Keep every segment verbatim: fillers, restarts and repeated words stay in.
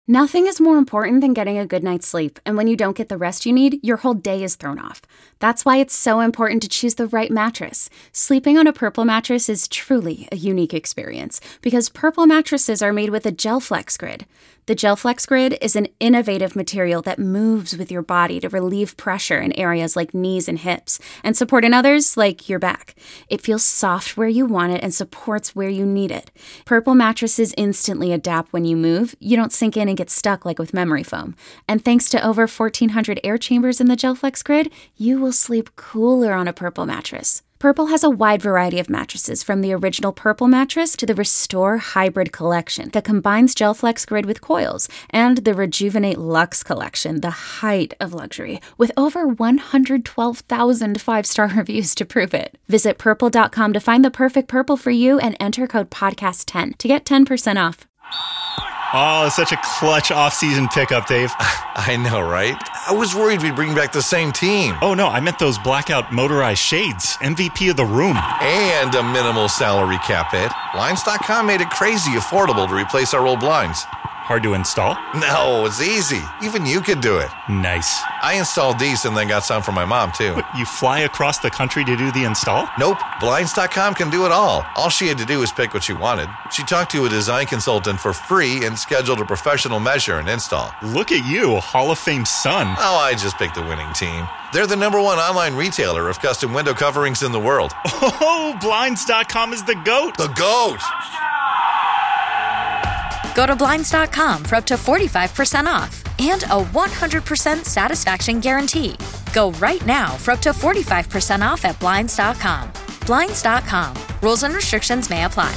Nothing is more important than getting a good night's sleep, and when you don't get the rest you need, your whole day is thrown off. That's why it's so important to choose the right mattress. Sleeping on a Purple mattress is truly a unique experience, because Purple mattresses are made with a GelFlex Grid. The GelFlex Grid is an innovative material that moves with your body to relieve pressure in areas like knees and hips, and support in others like your back. It feels soft where you want it and supports where you need it. Purple mattresses instantly adapt when you move. You don't sink in and get stuck like with memory foam. And thanks to over fourteen hundred air chambers in the GelFlex Grid, you will sleep cooler on a Purple mattress. Purple has a wide variety of mattresses, from the original Purple mattress to the Restore Hybrid collection that combines GelFlex Grid with coils, and the Rejuvenate Luxe collection, the height of luxury, with over one hundred twelve thousand five-star reviews to prove it. Visit purple dot com to find the perfect Purple for you and enter code podcast ten to get ten percent off. Oh, it's such a clutch off-season pickup, Dave. I know, right? I was worried we'd bring back the same team. Oh, no, I meant those blackout motorized shades. M V P of the room. And a minimal salary cap hit. Blinds dot com made it crazy affordable to replace our old blinds. Hard to install? No, it's easy. Even you could do it. Nice. I installed these and then got some for my mom, too. What, you fly across the country to do the install? Nope. Blinds dot com can do it all. All she had to do was pick what she wanted. She talked to a design consultant for free and scheduled a professional measure and install. Look at you, Hall of Fame son. Oh, I just picked the winning team. They're the number one online retailer of custom window coverings in the world. Oh, Blinds dot com is the GOAT. The GOAT! Go to Blinds dot com for up to forty-five percent off and a one hundred percent satisfaction guarantee. Go right now for up to forty-five percent off at Blinds dot com. Blinds dot com. Rules and restrictions may apply.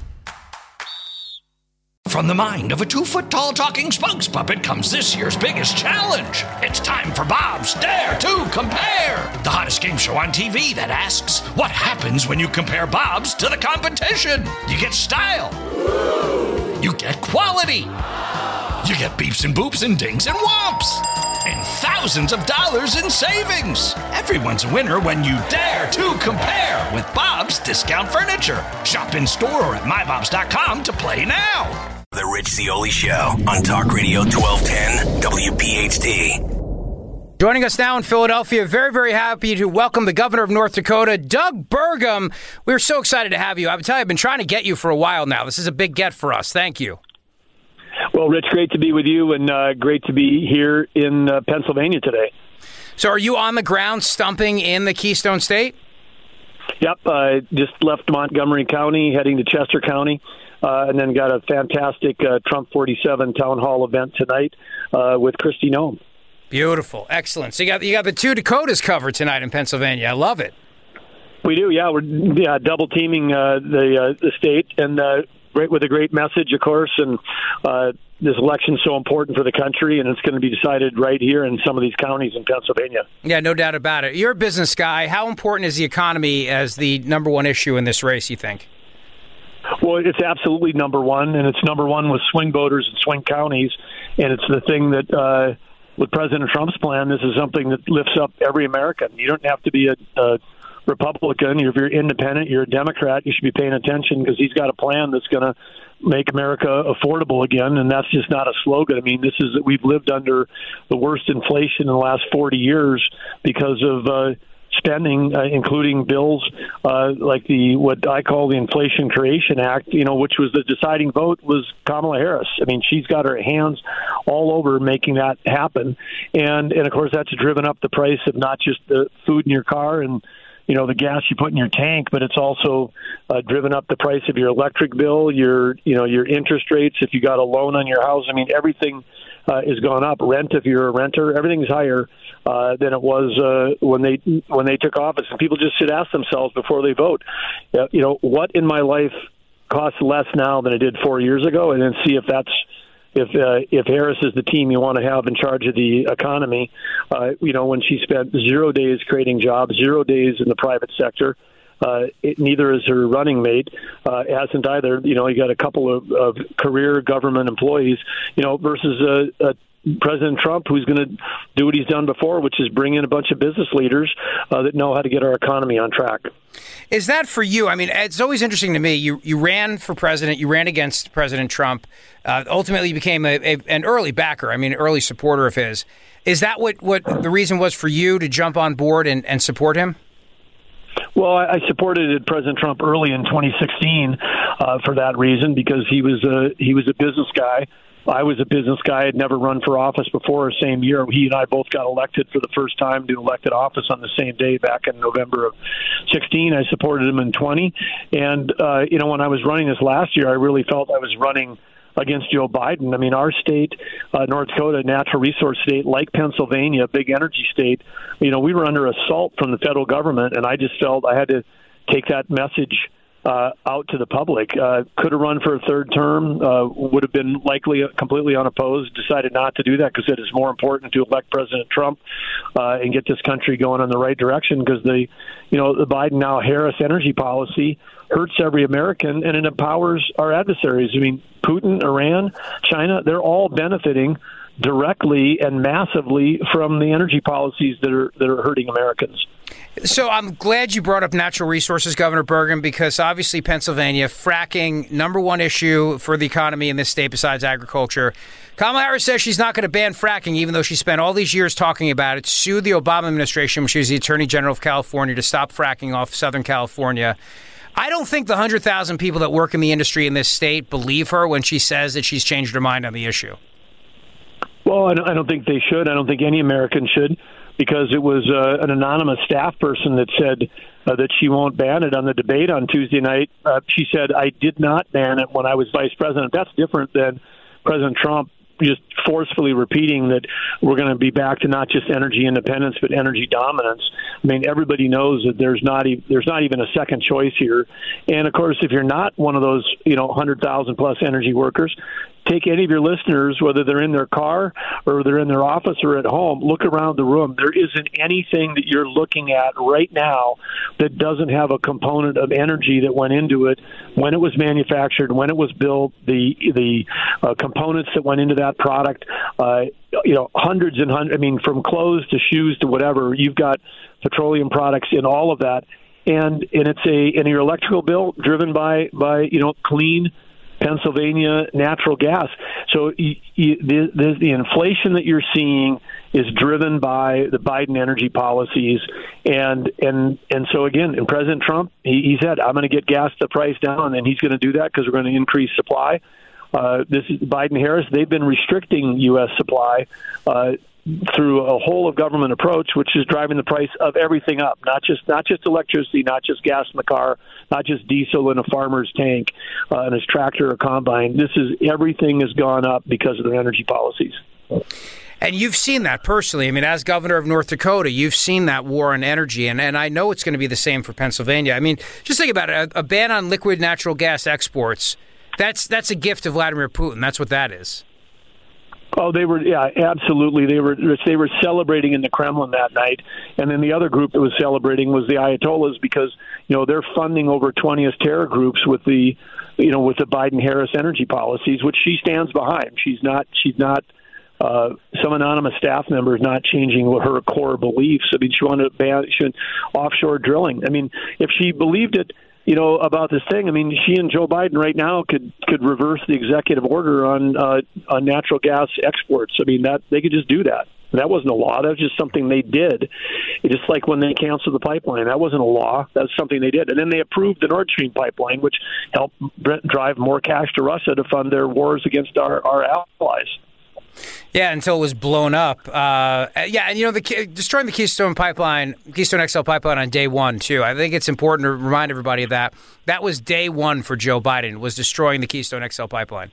From the mind of a two-foot-tall talking spokes puppet comes this year's biggest challenge. It's time for Bob's Dare to Compare, the hottest game show on T V that asks, what happens when you compare Bob's to the competition? You get style. You get quality. You get beeps and boops and dings and whomps. And thousands of dollars in savings. Everyone's a winner when you dare to compare with Bob's Discount Furniture. Shop in store or at my bobs dot com to play now. The Rich Zeoli Show on Talk Radio twelve ten W P H T. Joining us now in Philadelphia, very, very happy to welcome the governor of North Dakota, Doug Burgum. We're so excited to have you. I would tell you, I've been trying to get you for a while now. This is a big get for us. Thank you. Well, Rich, great to be with you, and uh, great to be here in uh, Pennsylvania today. So are you on the ground stumping in the Keystone State? Yep, I uh, just left Montgomery County, heading to Chester County. Uh, and then got a fantastic uh, Trump forty-seven town hall event tonight uh, with Kristi Noem. Beautiful, excellent. So you got you got the two Dakotas covered tonight in Pennsylvania. I love it. We do, yeah. We're yeah, double teaming uh, the uh, the state, and uh, great with a great message, of course. And uh, this election is so important for the country, and it's going to be decided right here in some of these counties in Pennsylvania. Yeah, no doubt about it. You're a business guy. How important is the economy as the number one issue in this race, you think? Well, it's absolutely number one, and it's number one with swing voters in swing counties, and it's the thing that, uh, with President Trump's plan, this is something that lifts up every American. You don't have to be a, a Republican. If you're independent, you're a Democrat, you should be paying attention because he's got a plan that's going to make America affordable again, and that's just not a slogan. I mean, this is we've lived under the worst inflation in the last forty years because of uh, spending, uh, including bills uh, like the what I call the Inflation Creation Act, you know, which was the deciding vote was Kamala Harris. I mean, she's got her hands all over making that happen. And, and of course, that's driven up the price of not just the food in your car and, you know, the gas you put in your tank, but it's also uh, driven up the price of your electric bill, your, you know, your interest rates, if you got a loan on your house. I mean, everything uh, has gone up. Rent, if you're a renter, everything's higher uh, than it was uh, when they when they took office. And people just should ask themselves before they vote, uh, you know, what in my life costs less now than it did four years ago, and then see if that's If uh, if Harris is the team you want to have in charge of the economy. Uh, you know, when she spent zero days creating jobs, zero days in the private sector, Uh, it, neither is her running mate. Uh, hasn't either. You know, you got a couple of, of career government employees. You know, versus a. a President Trump, who's going to do what he's done before, which is bring in a bunch of business leaders uh, that know how to get our economy on track. Is that for you? I mean, it's always interesting to me. You you ran for president. You ran against President Trump. Uh, ultimately, you became a, a, an early backer. I mean, early supporter of his. Is that what, what the reason was for you to jump on board and, and support him? Well, I supported President Trump early in twenty sixteen uh, for that reason, because he was a he was a business guy. I was a business guy. I'd never run for office before. Same year, he and I both got elected for the first time to elected office on the same day back in November of sixteen. I supported him in twenty. And, uh, you know, when I was running this last year, I really felt I was running against Joe Biden. I mean, our state, uh, North Dakota, natural resource state, like Pennsylvania, big energy state, you know, we were under assault from the federal government, and I just felt I had to take that message Uh, out to the public. Uh, could have run for a third term, uh, would have been likely completely unopposed, decided not to do that because it is more important to elect President Trump uh, and get this country going in the right direction, because the, you know, the Biden now Harris energy policy hurts every American and it empowers our adversaries. I mean, Putin, Iran, China, they're all benefiting directly and massively from the energy policies that are that are hurting Americans. So I'm glad you brought up natural resources, Governor Burgum, because obviously Pennsylvania, fracking, number one issue for the economy in this state besides agriculture. Kamala Harris says she's not going to ban fracking, even though she spent all these years talking about it, sued the Obama administration when she was the Attorney General of California to stop fracking off Southern California. I don't think the one hundred thousand people that work in the industry in this state believe her when she says that she's changed her mind on the issue. Well, I don't, I don't think they should. I don't think any American should, because it was uh, an anonymous staff person that said uh, that she won't ban it on the debate on Tuesday night. Uh, she said, I did not ban it when I was vice president. That's different than President Trump just forcefully repeating that we're going to be back to not just energy independence, but energy dominance. I mean, everybody knows that there's not e- there's not even a second choice here. And of course, if you're not one of those, you know, one hundred thousand plus energy workers, take any of your listeners, whether they're in their car or they're in their office or at home, look around the room. There isn't anything that you're looking at right now that doesn't have a component of energy that went into it when it was manufactured, when it was built, the the uh, components that went into that product, uh, you know, hundreds and hundreds, I mean, from clothes to shoes to whatever, you've got petroleum products in all of that. And and it's a, and your electrical bill driven by, by you know, clean Pennsylvania natural gas. So you, you, the, the, the inflation that you're seeing is driven by the Biden energy policies. And and and so, again, and President Trump, he, he said, I'm going to get gas the price down, and he's going to do that because we're going to increase supply. Uh, this is Biden-Harris. They've been restricting U S supply uh, through a whole of government approach, which is driving the price of everything up, not just not just electricity, not just gas in the car, not just diesel in a farmer's tank, uh, in his tractor or combine. This is everything has gone up because of their energy policies. And you've seen that personally. I mean, as governor of North Dakota, you've seen that war on energy, and, and I know it's going to be the same for Pennsylvania. I mean, just think about it. A, a ban on liquid natural gas exports, that's that's a gift to Vladimir Putin. That's what that is. Oh, they were, yeah, absolutely. They were they were celebrating in the Kremlin that night, and then the other group that was celebrating was the Ayatollahs, because you know they're funding over twentieth terror groups with the, you know, with the Biden-Harris energy policies, which she stands behind. She's not she's not uh, some anonymous staff member is not changing her core beliefs. I mean, she wanted to ban she wanted offshore drilling. I mean, if she believed it, you know, about this thing, I mean, she and Joe Biden right now could, could reverse the executive order on uh, on natural gas exports. I mean, that they could just do that. That wasn't a law. That was just something they did. It's just like when they canceled the pipeline. That wasn't a law. That's something they did. And then they approved the Nord Stream pipeline, which helped drive more cash to Russia to fund their wars against our, our allies. Yeah, until it was blown up. Uh, yeah, and you know, the destroying the Keystone Pipeline, Keystone X L pipeline on day one too. I think it's important to remind everybody of that. That was day one for Joe Biden, was destroying the Keystone X L pipeline.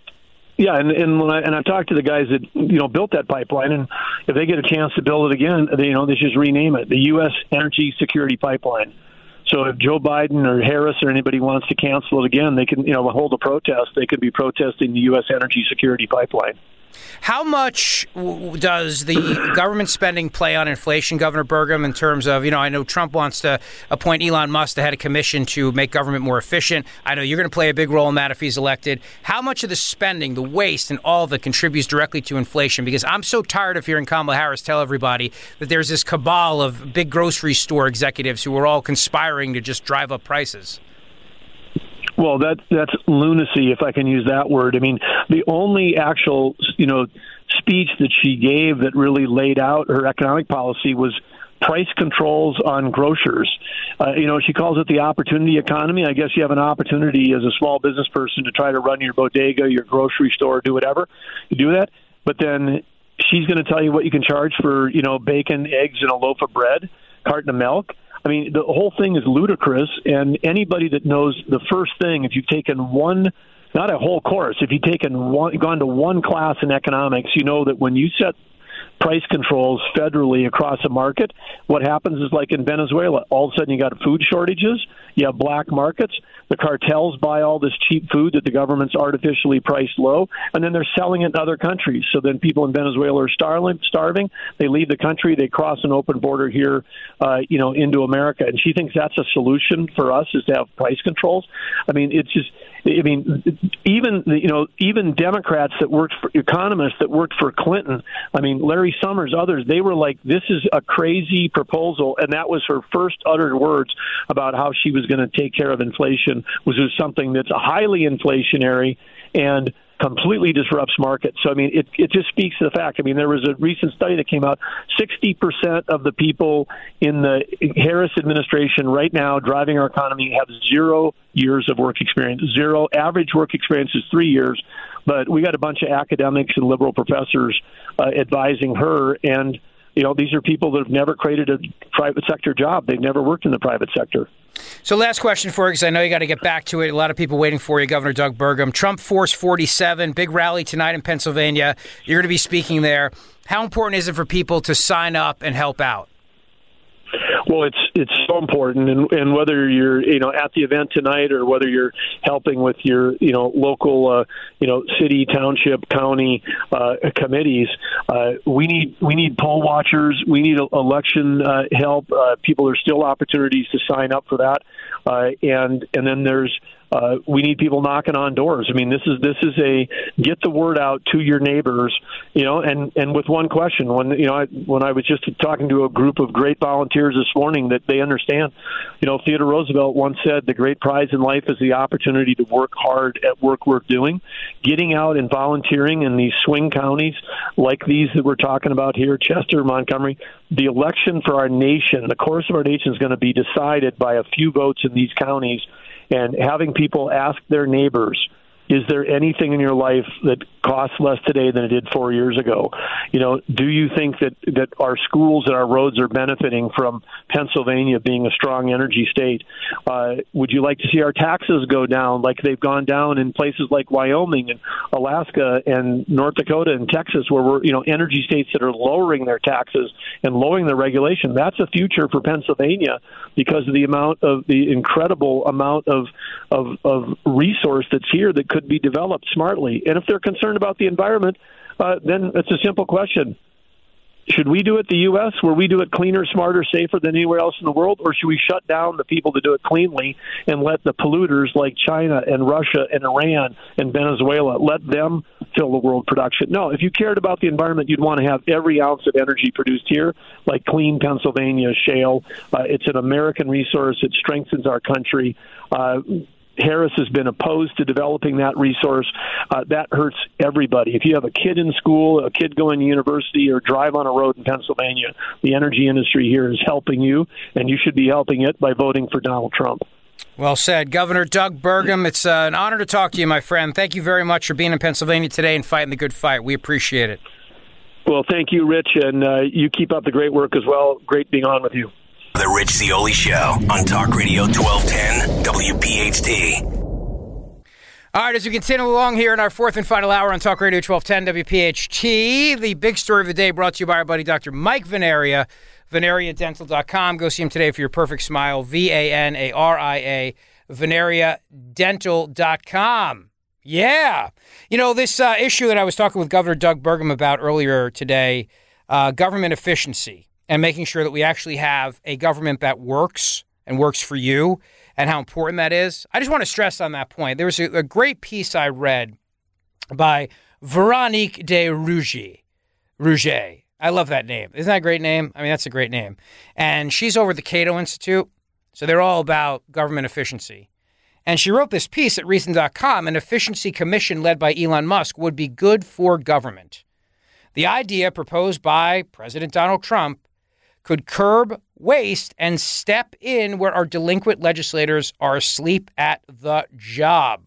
Yeah, and and when I, and I've talked to the guys that you know built that pipeline, and if they get a chance to build it again, they, you know, they just rename it the U S Energy Security Pipeline. So if Joe Biden or Harris or anybody wants to cancel it again, they can, you know, hold a protest. They could be protesting the U S Energy Security Pipeline. How much w- does the government spending play on inflation, Governor Burgum, in terms of, you know, I know Trump wants to appoint Elon Musk to head a commission to make government more efficient. I know you're going to play a big role in that if he's elected. How much of the spending, the waste, and all of it contributes directly to inflation? Because I'm so tired of hearing Kamala Harris tell everybody that there's this cabal of big grocery store executives who are all conspiring to just drive up prices. Well, that that's lunacy, if I can use that word. I mean, the only actual, you know, speech that she gave that really laid out her economic policy was price controls on grocers. Uh, you know, she calls it the opportunity economy. I guess you have an opportunity as a small business person to try to run your bodega, your grocery store, do whatever. You do that, but then she's going to tell you what you can charge for, you know, bacon, eggs, and a loaf of bread, carton of milk. I mean, the whole thing is ludicrous, and anybody that knows the first thing, if you've taken one, not a whole course, if you've taken one, gone to one class in economics, you know that when you set price controls federally across a market, what happens is like in Venezuela, all of a sudden you got food shortages, you have black markets, the cartels buy all this cheap food that the government's artificially priced low, and then they're selling it in other countries. So then people in Venezuela are starving, starving. They leave the country, they cross an open border here, uh, you know, into America. And she thinks that's a solution for us, is to have price controls. I mean, it's just, I mean, even, you know, even Democrats that worked for, economists that worked for Clinton, I mean, Larry Summers, others, they were like, this is a crazy proposal. And that was her first uttered words about how she was going to take care of inflation, was it something that's highly inflationary and completely disrupts markets. So, I mean, it, it just speaks to the fact. I mean, there was a recent study that came out, sixty percent of the people in the Harris administration right now driving our economy have zero years of work experience. Zero. Average work experience is three years. But we got a bunch of academics and liberal professors uh, advising her, and, you know, these are people that have never created a private sector job. They've never worked in the private sector. So last question for you, because I know you got to get back to it. A lot of people waiting for you, Governor Doug Burgum. Trump Force forty-seven, big rally tonight in Pennsylvania. You're going to be speaking there. How important is it for people to sign up and help out? Well, it's it's so important, and, and whether you're you know at the event tonight or whether you're helping with your you know local uh, you know city, township, county uh, committees, uh, we need we need poll watchers, we need election uh, help. Uh, people, there's still opportunities to sign up for that, uh, and and then there's. Uh, we need people knocking on doors. I mean, this is this is a get the word out to your neighbors, you know, and, and with one question. When you know, I, when I was just talking to a group of great volunteers this morning, that they understand, you know, Theodore Roosevelt once said, the great prize in life is the opportunity to work hard at work worth doing. Getting out and volunteering in these swing counties like these that we're talking about here, Chester, Montgomery, the election for our nation, the course of our nation is going to be decided by a few votes in these counties. And having people ask their neighbors, is there anything in your life that costs less today than it did four years ago? You know, do you think that, that our schools and our roads are benefiting from Pennsylvania being a strong energy state? Uh, would you like to see our taxes go down like they've gone down in places like Wyoming and Alaska and North Dakota and Texas, where we're, you know, energy states that are lowering their taxes and lowering their regulation? That's a future for Pennsylvania because of the amount of the incredible amount of, of, of resource that's here that could be developed smartly. And if they're concerned about the environment, uh, then it's a simple question. Should we do it the U S, where we do it cleaner, smarter, safer than anywhere else in the world, or should we shut down the people that do it cleanly and let the polluters like China and Russia and Iran and Venezuela, let them fill the world production? No, if you cared about the environment, you'd want to have every ounce of energy produced here, like clean Pennsylvania shale. Uh, it's an American resource. It strengthens our country. Uh, Harris has been opposed to developing that resource. Uh, that hurts everybody. If you have a kid in school, a kid going to university, or drive on a road in Pennsylvania, the energy industry here is helping you, and you should be helping it by voting for Donald Trump. Well said. Governor Doug Burgum, it's uh, an honor to talk to you, my friend. Thank you very much for being in Pennsylvania today and fighting the good fight. We appreciate it. Well, thank you, Rich, and uh, you keep up the great work as well. Great being on with you. The Rich Zeoli Show on Talk Radio twelve ten W P H T. All right, as we continue along here in our fourth and final hour on Talk Radio twelve ten W P H T, the big story of the day brought to you by our buddy Doctor Mike Venaria, Venaria Dental dot com. Go see him today for your perfect smile, V A N A R I A, Venaria Dental dot com. Yeah. You know, this uh, issue that I was talking with Governor Doug Burgum about earlier today, uh, government efficiency and making sure that we actually have a government that works and works for you and how important that is. I just want to stress on that point. There was a, a great piece I read by Veronique de Rouget. Rouget. I love that name. Isn't that a great name? I mean, that's a great name. And she's over at the Cato Institute. So they're all about government efficiency. And she wrote this piece at Reason dot com, an efficiency commission led by Elon Musk would be good for government. The idea proposed by President Donald Trump could curb waste and step in where our delinquent legislators are asleep at the job.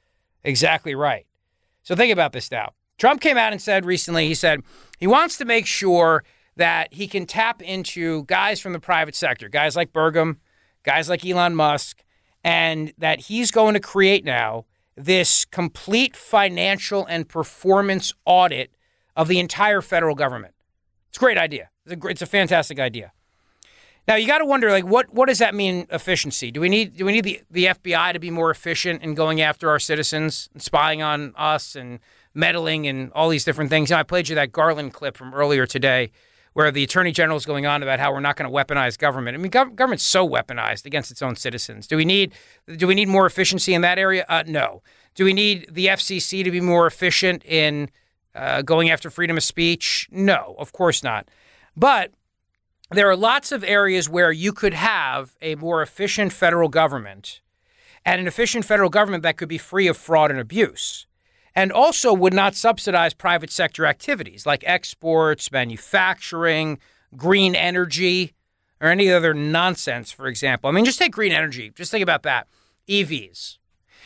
Exactly right. So think about this now. Trump came out and said recently, he said he wants to make sure that he can tap into guys from the private sector, guys like Burgum, guys like Elon Musk, and that he's going to create now this complete financial and performance audit of the entire federal government. It's a great idea. It's a, great, it's a fantastic idea. Now, you got to wonder, like, what, what does that mean, efficiency? Do we need do we need the, the F B I to be more efficient in going after our citizens and spying on us and meddling and all these different things? You know, I played you that Garland clip from earlier today where the Attorney General is going on about how we're not going to weaponize government. I mean, gov- government's so weaponized against its own citizens. Do we need do we need more efficiency in that area? Uh, no. Do we need the F C C to be more efficient in uh, going after freedom of speech? No, of course not. But there are lots of areas where you could have a more efficient federal government and an efficient federal government that could be free of fraud and abuse and also would not subsidize private sector activities like exports, manufacturing, green energy, or any other nonsense, for example. I mean, just take green energy. Just think about that. E Vs.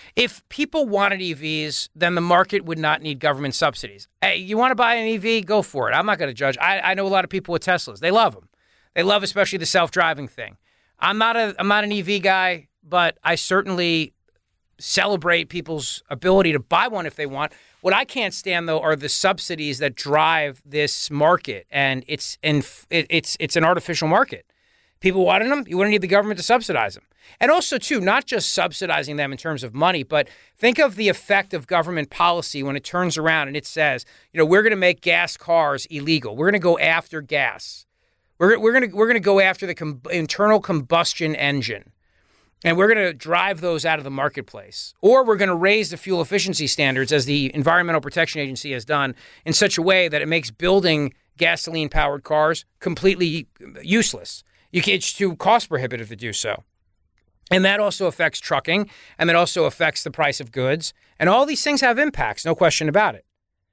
If people wanted E Vs, then the market would not need government subsidies. Hey, you want to buy an E V? Go for it. I'm not going to judge. I, I know a lot of people with Teslas. They love them. They love especially the self-driving thing. I'm not a I'm not an E V guy, but I certainly celebrate people's ability to buy one if they want. What I can't stand, though, are the subsidies that drive this market, and it's in, it, it's it's an artificial market. People wanted them. You wouldn't need the government to subsidize them. And also, too, not just subsidizing them in terms of money, but think of the effect of government policy when it turns around and it says, you know, we're going to make gas cars illegal. We're going to go after gas. We're we're going to we're going to go after the com- internal combustion engine, and we're going to drive those out of the marketplace. Or we're going to raise the fuel efficiency standards, as the Environmental Protection Agency has done, in such a way that it makes building gasoline-powered cars completely useless. You can, it's too cost prohibitive to do so. And that also affects trucking, and that also affects the price of goods. And all these things have impacts, no question about it.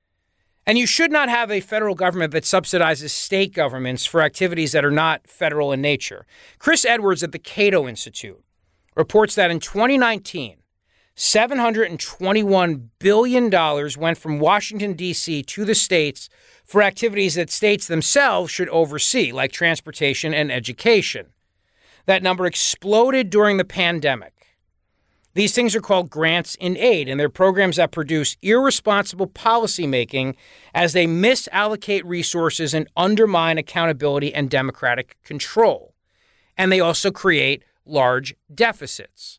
And you should not have a federal government that subsidizes state governments for activities that are not federal in nature. Chris Edwards at the Cato Institute reports that in twenty nineteen, seven hundred twenty-one billion dollars went from Washington, D C to the states for activities that states themselves should oversee, like transportation and education. That number exploded during the pandemic. These things are called grants in aid, and they're programs that produce irresponsible policymaking as they misallocate resources and undermine accountability and democratic control. And they also create large deficits.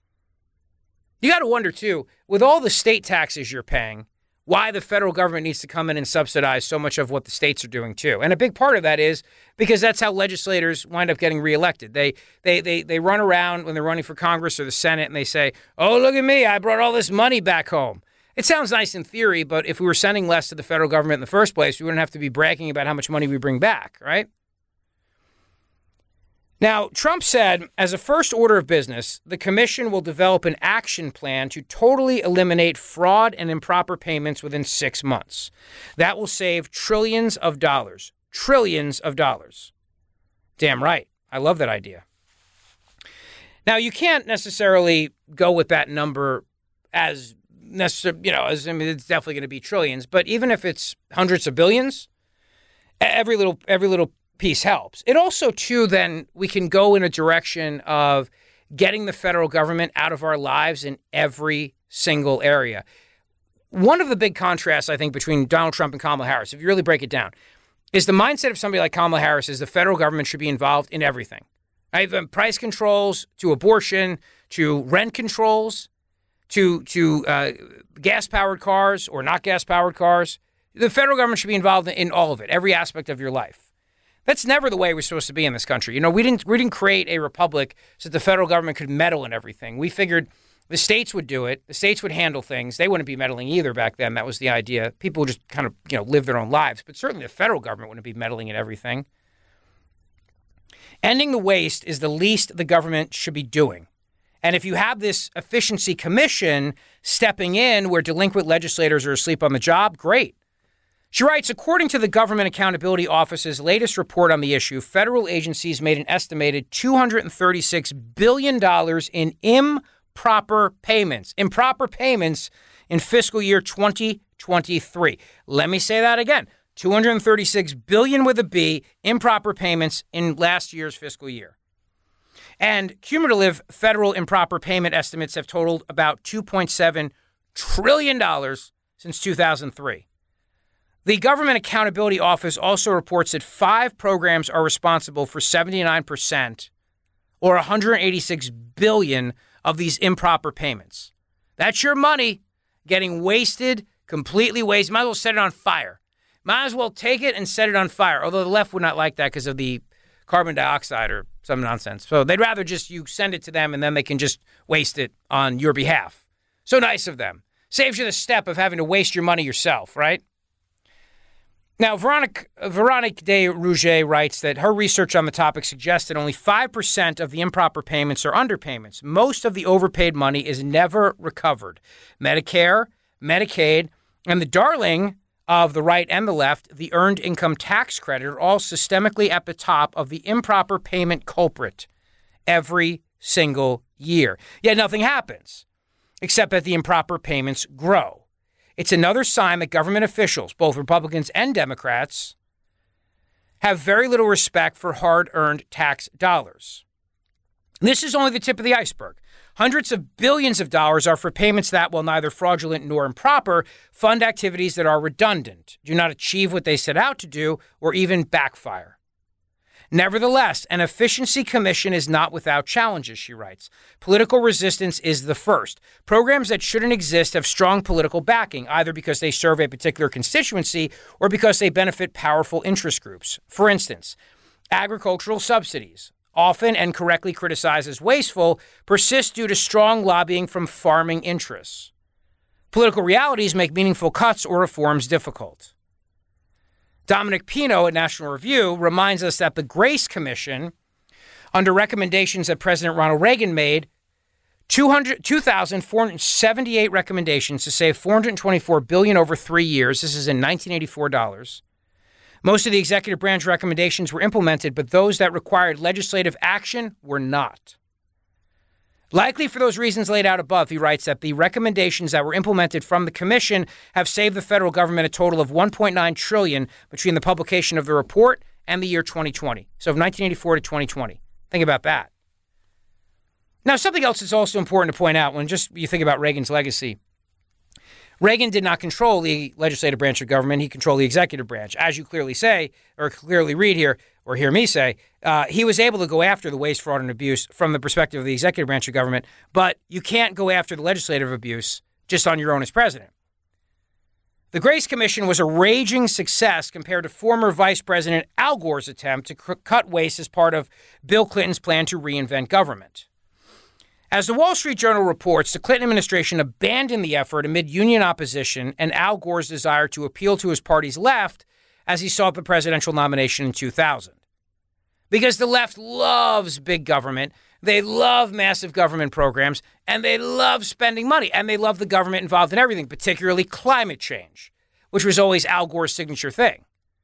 You got to wonder, too, with all the state taxes you're paying, why the federal government needs to come in and subsidize so much of what the states are doing, too. And a big part of that is because that's how legislators wind up getting reelected. They they they they run around when they're running for Congress or the Senate and they say, oh, look at me, I brought all this money back home. It sounds nice in theory, but if we were sending less to the federal government in the first place, we wouldn't have to be bragging about how much money we bring back, right? Now, Trump said, as a first order of business, the commission will develop an action plan to totally eliminate fraud and improper payments within six months. That will save trillions of dollars. Trillions of dollars. Damn right. I love that idea. Now, you can't necessarily go with that number as necessarily, you know, as I mean, it's definitely going to be trillions, but even if it's hundreds of billions, every little every little piece helps. It also, too, then we can go in a direction of getting the federal government out of our lives in every single area. One of the big contrasts, I think, between Donald Trump and Kamala Harris, if you really break it down, is the mindset of somebody like Kamala Harris is the federal government should be involved in everything. Right? From price controls to abortion to rent controls to to uh, gas-powered cars or not gas-powered cars. The federal government should be involved in all of it, every aspect of your life. That's never the way we're supposed to be in this country. You know, we didn't we didn't create a republic so that the federal government could meddle in everything. We figured the states would do it. The states would handle things. They wouldn't be meddling either back then. That was the idea. People would just kind of, you know, live their own lives. But certainly the federal government wouldn't be meddling in everything. Ending the waste is the least the government should be doing. And if you have this efficiency commission stepping in where delinquent legislators are asleep on the job, great. She writes, according to the Government Accountability Office's latest report on the issue, federal agencies made an estimated two hundred thirty-six billion dollars in improper payments, improper payments in fiscal year twenty twenty-three. Let me say that again. two hundred thirty-six billion dollars with a B, improper payments in last year's fiscal year. And cumulative federal improper payment estimates have totaled about two point seven trillion dollars since two thousand three. The Government Accountability Office also reports that five programs are responsible for seventy-nine percent, or one hundred eighty-six billion dollars of these improper payments. That's your money getting wasted, completely wasted. Might as well set it on fire. Might as well take it and set it on fire, although the left would not like that because of the carbon dioxide or some nonsense. So they'd rather just you send it to them and then they can just waste it on your behalf. So nice of them. Saves you the step of having to waste your money yourself, right? Now, Veronique, Veronique de Rouget writes that her research on the topic suggests that only five percent of the improper payments are underpayments. Most of the overpaid money is never recovered. Medicare, Medicaid, and the darling of the right and the left, the Earned Income Tax Credit, are all systemically at the top of the improper payment culprit every single year. Yet nothing happens, except that the improper payments grow. It's another sign that government officials, both Republicans and Democrats, have very little respect for hard-earned tax dollars. This is only the tip of the iceberg. Hundreds of billions of dollars are for payments that, while neither fraudulent nor improper, fund activities that are redundant, do not achieve what they set out to do, or even backfire. Nevertheless, an efficiency commission is not without challenges, she writes. Political resistance is the first. Programs that shouldn't exist have strong political backing, either because they serve a particular constituency or because they benefit powerful interest groups. For instance, agricultural subsidies, often and correctly criticized as wasteful, persist due to strong lobbying from farming interests. Political realities make meaningful cuts or reforms difficult. Dominic Pino at National Review reminds us that the Grace Commission, under recommendations that President Ronald Reagan made, two thousand four hundred seventy-eight recommendations to save four hundred twenty-four billion dollars over three years. This is in nineteen eighty-four dollars. Most of the executive branch recommendations were implemented, but those that required legislative action were not. Likely for those reasons laid out above, he writes that the recommendations that were implemented from the commission have saved the federal government a total of one point nine trillion dollars between the publication of the report and the year twenty twenty. So from nineteen eighty-four to twenty twenty. Think about that. Now, something else that's also important to point out when just you think about Reagan's legacy. Reagan did not control the legislative branch of government. He controlled the executive branch. As you clearly say, or clearly read here, or hear me say, uh, he was able to go after the waste, fraud, and abuse from the perspective of the executive branch of government, but you can't go after the legislative abuse just on your own as president. The Grace Commission was a raging success compared to former Vice President Al Gore's attempt to c- cut waste as part of Bill Clinton's plan to reinvent government. As the Wall Street Journal reports, the Clinton administration abandoned the effort amid union opposition and Al Gore's desire to appeal to his party's left as he sought the presidential nomination in two thousand. Because the left loves big government, they love massive government programs, and they love spending money, and they love the government involved in everything, particularly climate change, which was always Al Gore's signature thing.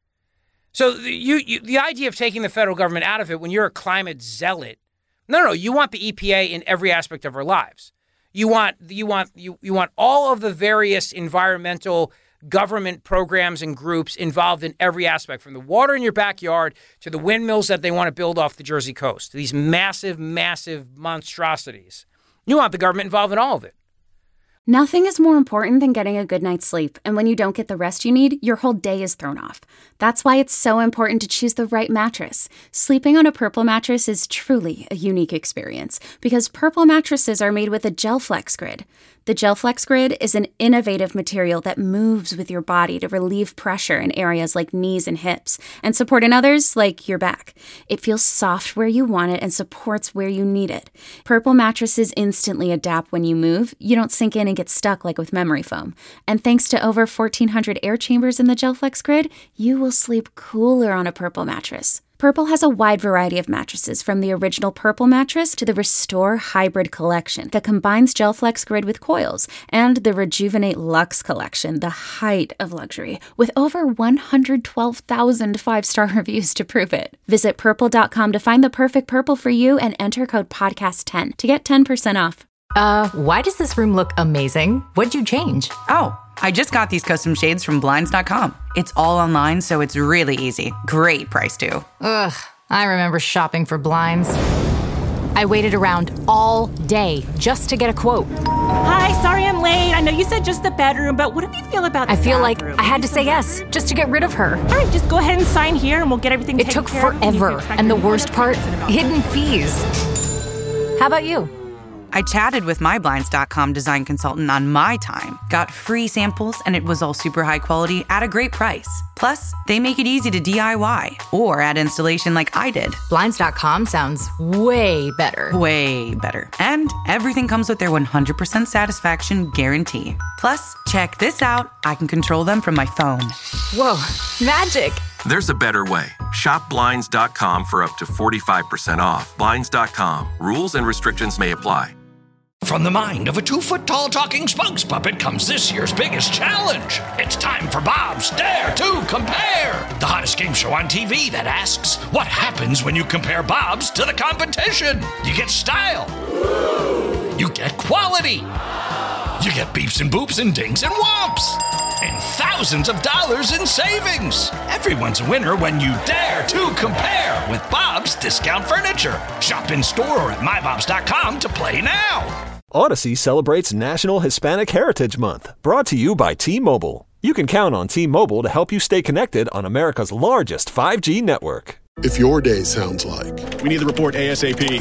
So you, you, the idea of taking the federal government out of it when you're a climate zealot, no, no, you want the E P A in every aspect of our lives. You want you want you you want all of the various environmental government programs and groups involved in every aspect, from the water in your backyard to the windmills that they want to build off the Jersey coast. These massive, massive monstrosities. You want the government involved in all of it. Nothing is more important than getting a good night's sleep, and when you don't get the rest you need, your whole day is thrown off. That's why it's so important to choose the right mattress. Sleeping on a Purple mattress is truly a unique experience, because Purple mattresses are made with a Gel Flex grid. The GelFlex Grid is an innovative material that moves with your body to relieve pressure in areas like knees and hips and support in others like your back. It feels soft where you want it and supports where you need it. Purple mattresses instantly adapt when you move. You don't sink in and get stuck like with memory foam. And thanks to over fourteen hundred air chambers in the GelFlex Grid, you will sleep cooler on a Purple mattress. Purple has a wide variety of mattresses, from the original Purple mattress to the Restore Hybrid collection that combines GelFlex Grid with coils, and the Rejuvenate Luxe collection, the height of luxury, with over one hundred twelve thousand five-star reviews to prove it. Visit purple dot com to find the perfect Purple for you and enter code podcast ten to get ten percent off. Uh, why does this room look amazing? What'd you change? Oh, I just got these custom shades from blinds dot com. It's all online, so it's really easy. Great price, too. Ugh, I remember shopping for blinds. I waited around all day just to get a quote. Hi, sorry I'm late. I know you said just the bedroom, but what do you feel about the I feel bathroom? like I had to say yes, just to get rid of her. All right, just go ahead and sign here and we'll get everything It taken took care of. forever, and the worst part, hidden fees. How about you? I chatted with my blinds dot com design consultant on my time, got free samples, and it was all super high quality at a great price. Plus, they make it easy to D I Y or add installation like I did. blinds dot com sounds way better. Way better. And everything comes with their one hundred percent satisfaction guarantee. Plus, check this out. I can control them from my phone. Whoa, magic. There's a better way. Shop blinds dot com for up to forty-five percent off. blinds dot com. Rules and restrictions may apply. From the mind of a two-foot-tall talking spokes puppet comes this year's biggest challenge. It's time for Bob's Dare to Compare, the hottest game show on T V that asks, what happens when you compare Bob's to the competition? You get style. You get quality. You get beeps and boops and dings and whomps. And thousands of dollars in savings. Everyone's a winner when you dare to compare with Bob's Discount Furniture. Shop in store or at my bobs dot com to play now. Odyssey celebrates National Hispanic Heritage Month, brought to you by T-Mobile. You can count on T-Mobile to help you stay connected on America's largest five G network. If your day sounds like, we need the report ASAP.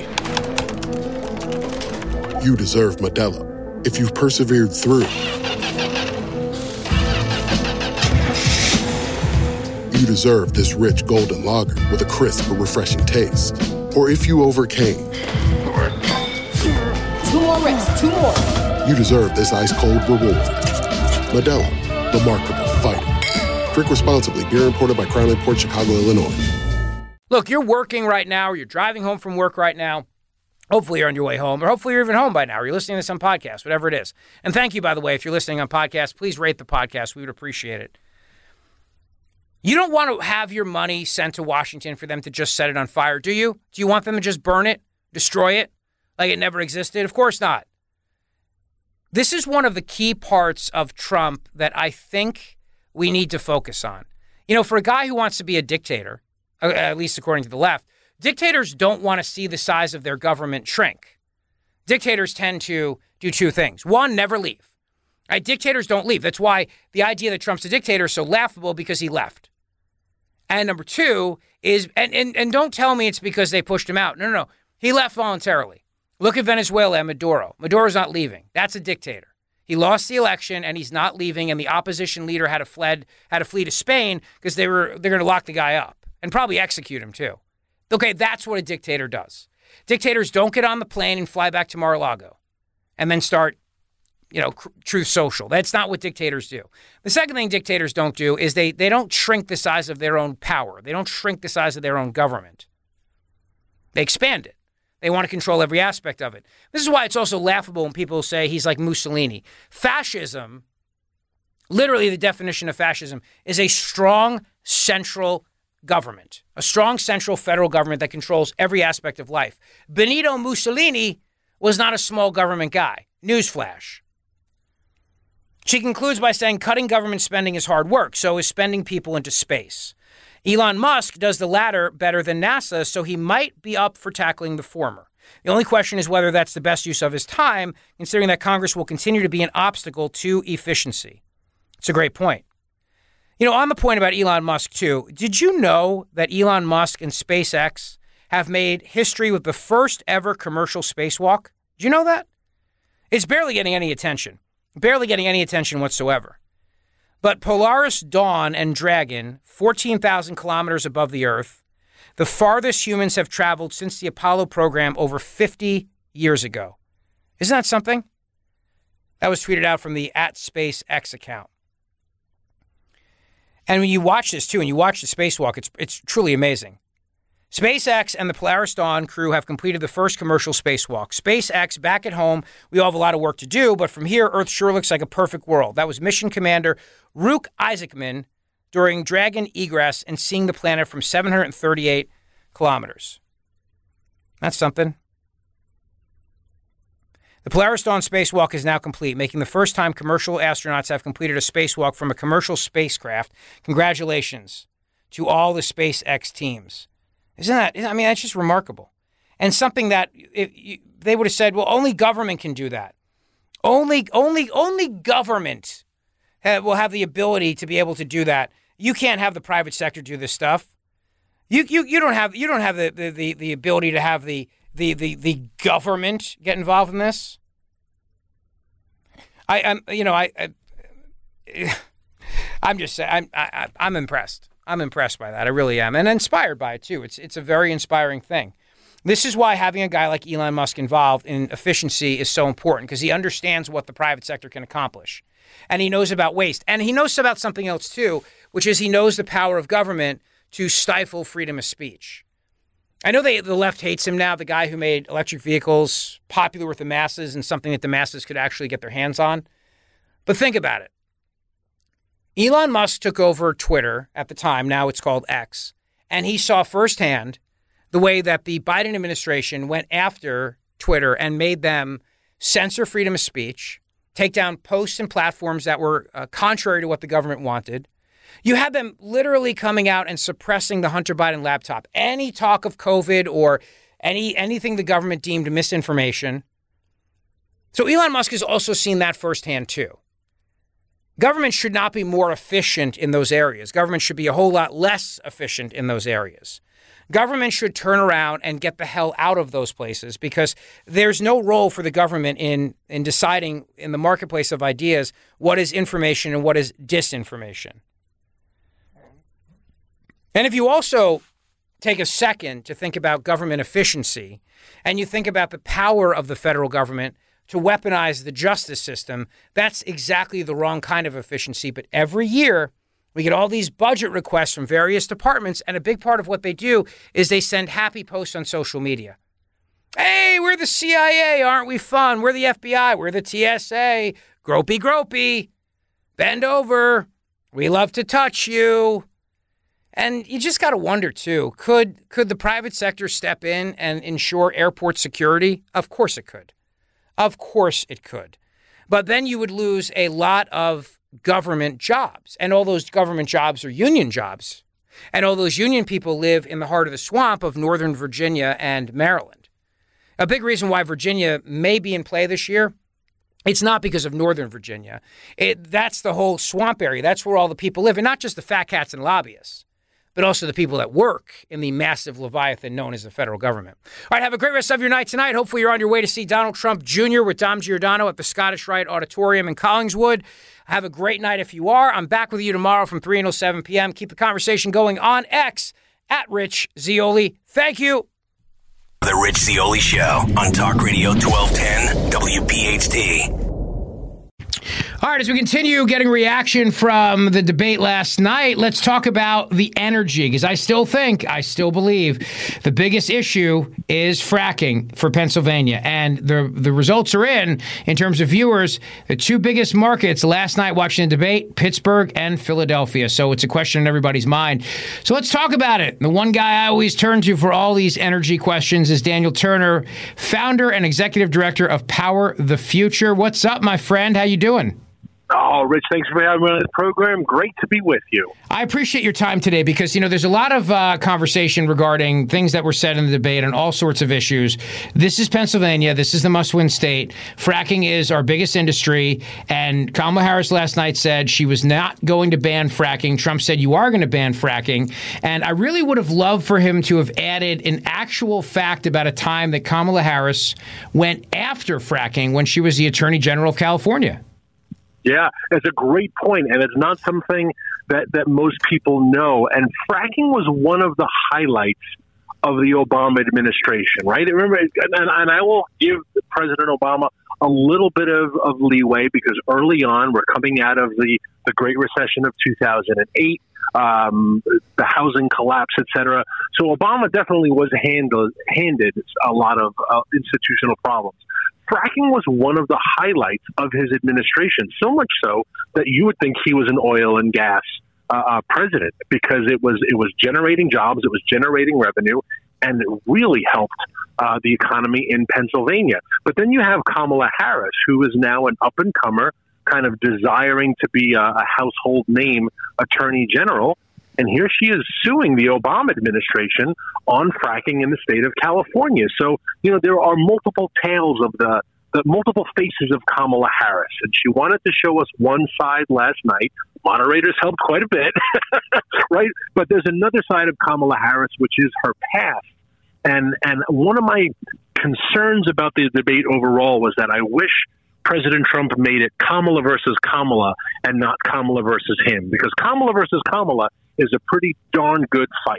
You deserve Modelo. If you've persevered through, you deserve this rich golden lager with a crisp but refreshing taste. Or if you overcame. Two more reps, two more. You deserve this ice-cold reward. Modelo, the Remarkable Fighter. Drink responsibly. Beer imported by Crown Imports, Chicago, Illinois. Look, you're working right now, or you're driving home from work right now. Hopefully you're on your way home, or hopefully you're even home by now, or you're listening to some podcast, whatever it is. And thank you, by the way, if you're listening on podcast, please rate the podcast. We would appreciate it. You don't want to have your money sent to Washington for them to just set it on fire, do you? Do you want them to just burn it, destroy it, like it never existed? Of course not. This is one of the key parts of Trump that I think we need to focus on. You know, for a guy who wants to be a dictator, at least according to the left, dictators don't want to see the size of their government shrink. Dictators tend to do two things. One, never leave. Right? Dictators don't leave. That's why the idea that Trump's a dictator is so laughable, because he left. And number two is, and, and, and don't tell me it's because they pushed him out. No, no, no. He left voluntarily. Look at Venezuela and Maduro. Maduro's not leaving. That's a dictator. He lost the election and he's not leaving, and the opposition leader had to fled, had to flee to Spain because they were they're going to lock the guy up and probably execute him too. Okay, that's what a dictator does. Dictators don't get on the plane and fly back to Mar-a-Lago and then start, you know, Truth Social. That's not what dictators do. The second thing dictators don't do is they they don't shrink the size of their own power. They don't shrink the size of their own government. They expand it. They want to control every aspect of it. This is why it's also laughable when people say he's like Mussolini. Fascism, literally the definition of fascism, is a strong central government, a strong central federal government that controls every aspect of life. Benito Mussolini was not a small government guy. Newsflash. She concludes by saying cutting government spending is hard work, so is spending people into space. Elon Musk does the latter better than NASA, so he might be up for tackling the former. The only question is whether that's the best use of his time, considering that Congress will continue to be an obstacle to efficiency. It's a great point. You know, on the point about Elon Musk, too, did you know that Elon Musk and SpaceX have made history with the first ever commercial spacewalk? Did you know that? It's barely getting any attention. Barely getting any attention whatsoever. But Polaris Dawn and Dragon, fourteen thousand kilometers above the Earth, the farthest humans have traveled since the Apollo program over fifty years ago. Isn't that something? That was tweeted out from the at SpaceX account. And when you watch this, too, and you watch the spacewalk, it's it's truly amazing. SpaceX and the Polaris Dawn crew have completed the first commercial spacewalk. SpaceX, back at home, we all have a lot of work to do, but from here, Earth sure looks like a perfect world. That was Mission Commander Rook Isaacman during Dragon egress and seeing the planet from seven hundred thirty-eight kilometers. That's something. The Polaris Dawn spacewalk is now complete, making the first time commercial astronauts have completed a spacewalk from a commercial spacecraft. Congratulations to all the SpaceX teams. Isn't that, I mean, that's just remarkable. And something that if you, they would have said, well, only government can do that. Only, only, only government have, will have the ability to be able to do that. You can't have the private sector do this stuff. You, you, you don't have, you don't have the, the, the, the ability to have the, the, the, the government get involved in this. I, I'm, you know, I, I I'm just saying, I'm, I, I'm impressed. I'm impressed by that. I really am. And inspired by it, too. It's it's a very inspiring thing. This is why having a guy like Elon Musk involved in efficiency is so important, because he understands what the private sector can accomplish. And he knows about waste. And he knows about something else, too, which is he knows the power of government to stifle freedom of speech. I know they, the left hates him now, the guy who made electric vehicles popular with the masses and something that the masses could actually get their hands on. But think about it. Elon Musk took over Twitter at the time, now it's called X, and he saw firsthand the way that the Biden administration went after Twitter and made them censor freedom of speech, take down posts and platforms that were uh, contrary to what the government wanted. You had them literally coming out and suppressing the Hunter Biden laptop. Any talk of COVID or any anything the government deemed misinformation. So Elon Musk has also seen that firsthand, too. Government should not be more efficient in those areas. Government should be a whole lot less efficient in those areas. Government should turn around and get the hell out of those places, because there's no role for the government in, in deciding in the marketplace of ideas what is information and what is disinformation. And if you also take a second to think about government efficiency and you think about the power of the federal government to weaponize the justice system, that's exactly the wrong kind of efficiency. But every year, we get all these budget requests from various departments, and a big part of what they do is they send happy posts on social media. Hey, we're the C I A, aren't we fun? We're the F B I, we're the T S A. Gropey, gropey. Bend over. We love to touch you. And you just got to wonder, too, could could the private sector step in and ensure airport security? Of course it could. Of course it could. But then you would lose a lot of government jobs. And all those government jobs are union jobs. And all those union people live in the heart of the swamp of Northern Virginia and Maryland. A big reason why Virginia may be in play this year, it's not because of Northern Virginia. It, that's the whole swamp area. That's where all the people live. And not just the fat cats and lobbyists, but also the people that work in the massive Leviathan known as the federal government. All right, have a great rest of your night tonight. Hopefully you're on your way to see Donald Trump Junior with Dom Giordano at the Scottish Rite Auditorium in Collingswood. Have a great night if you are. I'm back with you tomorrow from three until seven p.m. Keep the conversation going on X at Rich Zeoli. Thank you. The Rich Zeoli Show on Talk Radio twelve ten W P H T. All right, as we continue getting reaction from the debate last night, let's talk about the energy, because I still think, I still believe the biggest issue is fracking for Pennsylvania. And the the results are in, in terms of viewers, the two biggest markets last night watching the debate, Pittsburgh and Philadelphia. So it's a question in everybody's mind. So let's talk about it. The one guy I always turn to for all these energy questions is Daniel Turner, founder and executive director of Power the Future. What's up, my friend? How you doing? Oh, Rich, thanks for having me on the program. Great to be with you. I appreciate your time today because, you know, there's a lot of uh, conversation regarding things that were said in the debate on all sorts of issues. This is Pennsylvania. This is the must-win state. Fracking is our biggest industry. And Kamala Harris last night said she was not going to ban fracking. Trump said you are going to ban fracking. And I really would have loved for him to have added an actual fact about a time that Kamala Harris went after fracking when she was the Attorney General of California. Yeah, it's a great point, and it's not something that, that most people know. And fracking was one of the highlights of the Obama administration, right? Remember, and, and I will give President Obama a little bit of, of leeway because early on, we're coming out of the, the Great Recession of two thousand eight, um, the housing collapse, et cetera. So Obama definitely was handled, handed a lot of uh, institutional problems. Fracking was one of the highlights of his administration, so much so that you would think he was an oil and gas uh, uh, president because it was it was generating jobs, it was generating revenue, and it really helped uh, the economy in Pennsylvania. But then you have Kamala Harris, who is now an up-and-comer, kind of desiring to be a, a household name attorney general. And here she is suing the Obama administration on fracking in the state of California. So, you know, there are multiple tales of the, the multiple faces of Kamala Harris. And she wanted to show us one side last night. Moderators helped quite a bit, right? But there's another side of Kamala Harris, which is her past. And, and one of my concerns about the debate overall was that I wish President Trump made it Kamala versus Kamala and not Kamala versus him, because Kamala versus Kamala is a pretty darn good fight.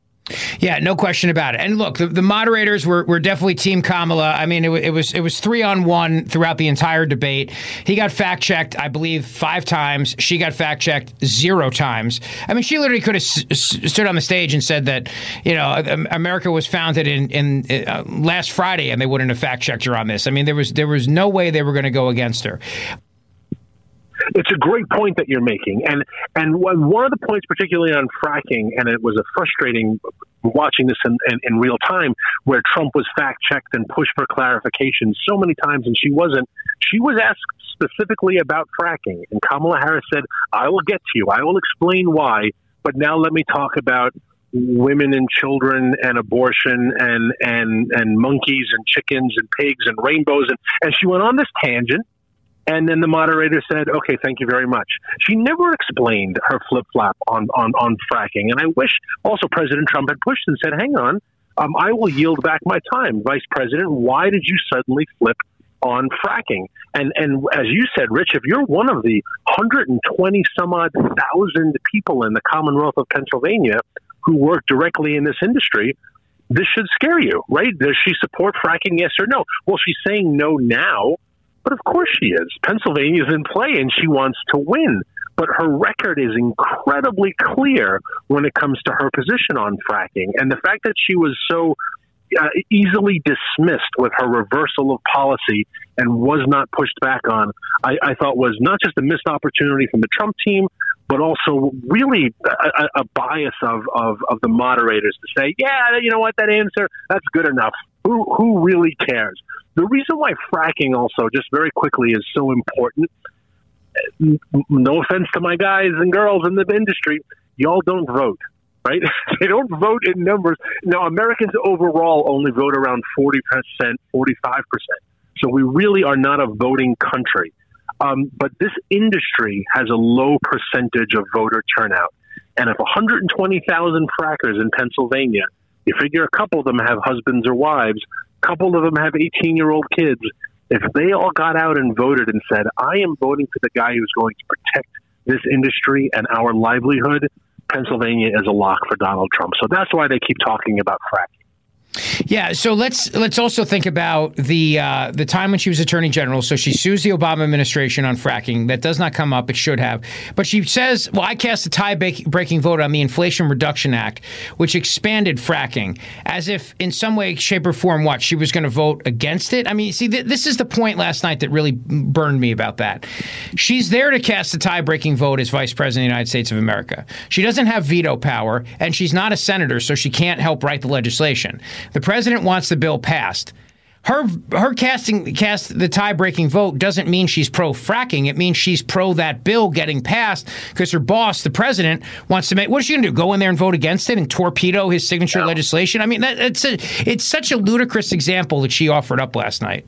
Yeah, no question about it. And look, the, the moderators were, were definitely Team Kamala. I mean, it, it was it was three on one throughout the entire debate. He got fact checked, I believe, five times. She got fact checked zero times. I mean, she literally could have s- s- stood on the stage and said that, you know, America was founded in in uh, last Friday, and they wouldn't have fact checked her on this. I mean, there was there was no way they were going to go against her. It's a great point that you're making. And and one of the points, particularly on fracking, and it was a frustrating watching this in, in, in real time, where Trump was fact-checked and pushed for clarification so many times, and she wasn't. She was asked specifically about fracking, and Kamala Harris said, I will get to you. I will explain why, but now let me talk about women and children and abortion and, and, and monkeys and chickens and pigs and rainbows. And, and she went on this tangent. And then the moderator said, okay, thank you very much. She never explained her flip-flop on, on, on fracking. And I wish also President Trump had pushed and said, hang on, um, I will yield back my time. Vice President, why did you suddenly flip on fracking? And and as you said, Rich, if you're one of the one hundred twenty some odd thousand people in the Commonwealth of Pennsylvania who work directly in this industry, this should scare you, right? Does she support fracking, yes or no? Well, she's saying no now. But of course she is. Pennsylvania is in play, and she wants to win. But her record is incredibly clear when it comes to her position on fracking. And the fact that she was so uh, easily dismissed with her reversal of policy and was not pushed back on, I, I thought was not just a missed opportunity from the Trump team, but also really a, a bias of, of, of the moderators to say, yeah, you know what, that answer, that's good enough. Who who really cares? The reason why fracking also, just very quickly, is so important, no offense to my guys and girls in the industry, y'all don't vote, right? They don't vote in numbers. Now, Americans overall only vote around forty percent, forty-five percent. So we really are not a voting country. Um, but this industry has a low percentage of voter turnout. And if one hundred twenty thousand frackers in Pennsylvania, you figure a couple of them have husbands or wives, a couple of them have eighteen-year-old kids. If they all got out and voted and said, I am voting for the guy who's going to protect this industry and our livelihood, Pennsylvania is a lock for Donald Trump. So that's why they keep talking about fracking. Yeah, so let's let's also think about the uh, the time when she was Attorney General. So she sues the Obama administration on fracking. That does not come up. It should have. But she says, well, I cast a tie-breaking vote on the Inflation Reduction Act, which expanded fracking, as if in some way, shape, or form, what, she was going to vote against it? I mean, see, th- this is the point last night that really burned me about that. She's there to cast a tie-breaking vote as Vice President of the United States of America. She doesn't have veto power, and she's not a senator, so she can't help write the legislation. The president wants the bill passed. her her casting cast the tie-breaking vote doesn't mean she's pro-fracking. It means she's pro that bill getting passed because her boss, the president, wants to make. What is she going to do? Go in there and vote against it and torpedo his signature no. legislation? I mean, that, it's a, it's such a ludicrous example that she offered up last night.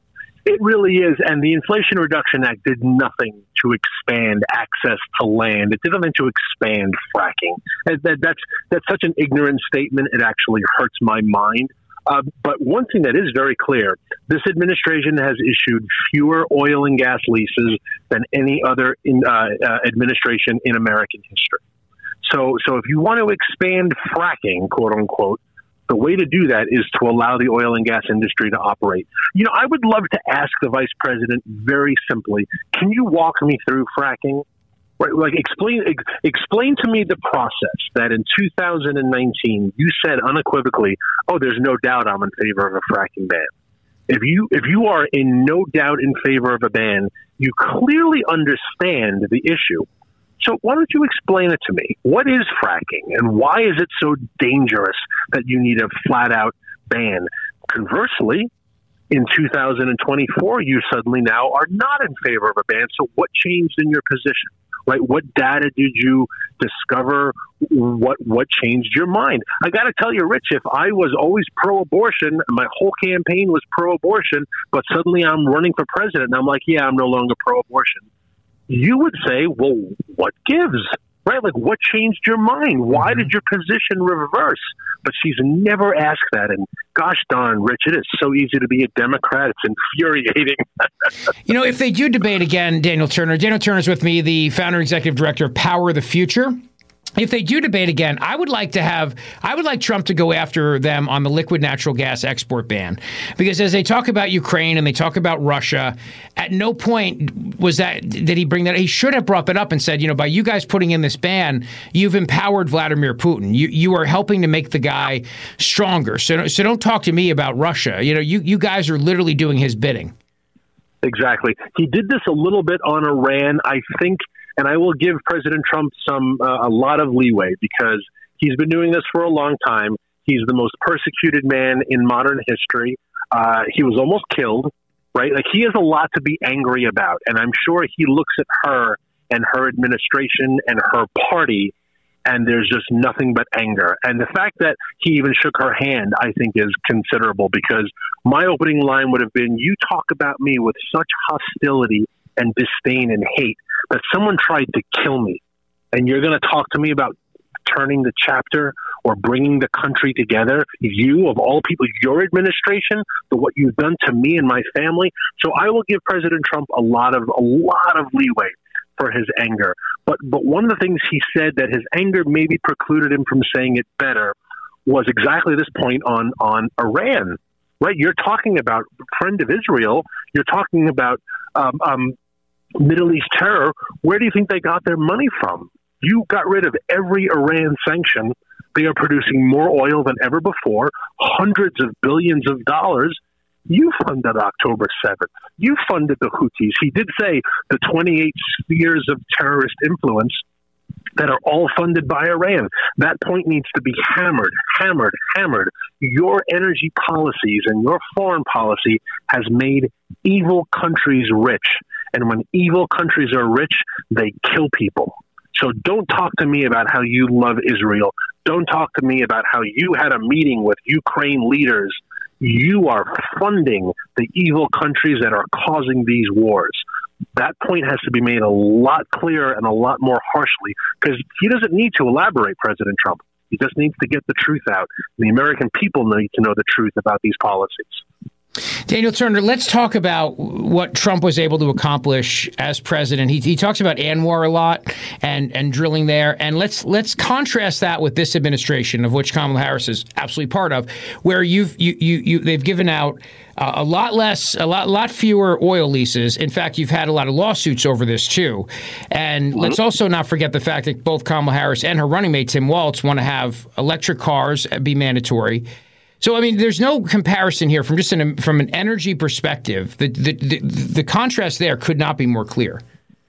It really is. And the Inflation Reduction Act did nothing to expand access to land. It did nothing to expand fracking. That, that's, that's such an ignorant statement. It actually hurts my mind. Uh, but one thing that is very clear, this administration has issued fewer oil and gas leases than any other in, uh, uh, administration in American history. So, so if you want to expand fracking, quote unquote, the way to do that is to allow the oil and gas industry to operate. You know, I would love to ask the vice president very simply, can you walk me through fracking? Right, like explain ex- explain to me the process that in two thousand nineteen you said unequivocally, oh, there's no doubt I'm in favor of a fracking ban. If you if you are in no doubt in favor of a ban, you clearly understand the issue. So why don't you explain it to me? What is fracking and why is it so dangerous that you need a flat out ban? Conversely, in two thousand twenty-four, you suddenly now are not in favor of a ban. So what changed in your position? Right? What data did you discover? What what changed your mind? I got to tell you, Rich, if I was always pro-abortion, my whole campaign was pro-abortion, but suddenly I'm running for president and I'm like, yeah, I'm no longer pro-abortion. You would say, well, what gives? Right? Like, what changed your mind? Why did your position reverse? But she's never asked that. And gosh darn, Rich, it is so easy to be a Democrat. It's infuriating. You know, if they do debate again, Daniel Turner, Daniel Turner's with me, the founder and executive director of Power the Future. If they do debate again, I would like to have, I would like Trump to go after them on the liquid natural gas export ban. Because as they talk about Ukraine and they talk about Russia, at no point was that, did he bring that, he should have brought it up and said, you know, by you guys putting in this ban, you've empowered Vladimir Putin. You you are helping to make the guy stronger. So, so don't talk to me about Russia. You know, you, you guys are literally doing his bidding. Exactly. He did this a little bit on Iran, I think. And I will give President Trump some uh, a lot of leeway because he's been doing this for a long time. He's the most persecuted man in modern history. Uh, he was almost killed, right? Like, he has a lot to be angry about. And I'm sure he looks at her and her administration and her party, and there's just nothing but anger. And the fact that he even shook her hand, I think, is considerable because my opening line would have been, you talk about me with such hostility and disdain and hate that someone tried to kill me, and you're going to talk to me about turning the chapter or bringing the country together? You, of all people, your administration, for what you've done to me and my family. So I will give President Trump a lot of a lot of leeway for his anger. But but one of the things he said that his anger maybe precluded him from saying it better was exactly this point on on Iran. Right? You're talking about friend of Israel. You're talking about um, um, Middle East terror. Where do you think they got their money from? You got rid of every Iran sanction. They are producing more oil than ever before, hundreds of billions of dollars. You funded October seventh. You funded the Houthis. He did say the twenty-eight spheres of terrorist influence that are all funded by Iran. That point needs to be hammered, hammered, hammered. Your energy policies and your foreign policy has made evil countries rich. And when evil countries are rich, they kill people. So don't talk to me about how you love Israel. Don't talk to me about how you had a meeting with Ukraine leaders. You are funding the evil countries that are causing these wars. That point has to be made a lot clearer and a lot more harshly because he doesn't need to elaborate, President Trump. He just needs to get the truth out. The American people need to know the truth about these policies. Daniel Turner, let's talk about what Trump was able to accomplish as president. He, he talks about ANWR a lot and, and drilling there. And let's let's contrast that with this administration, of which Kamala Harris is absolutely part of, where you've you you, you they've given out uh, a lot less, a lot lot fewer oil leases. In fact, you've had a lot of lawsuits over this too. And mm-hmm. let's also not forget the fact that both Kamala Harris and her running mate Tim Walz want to have electric cars be mandatory. So, I mean, there's no comparison here from just an, from an energy perspective. The, the the the contrast there could not be more clear.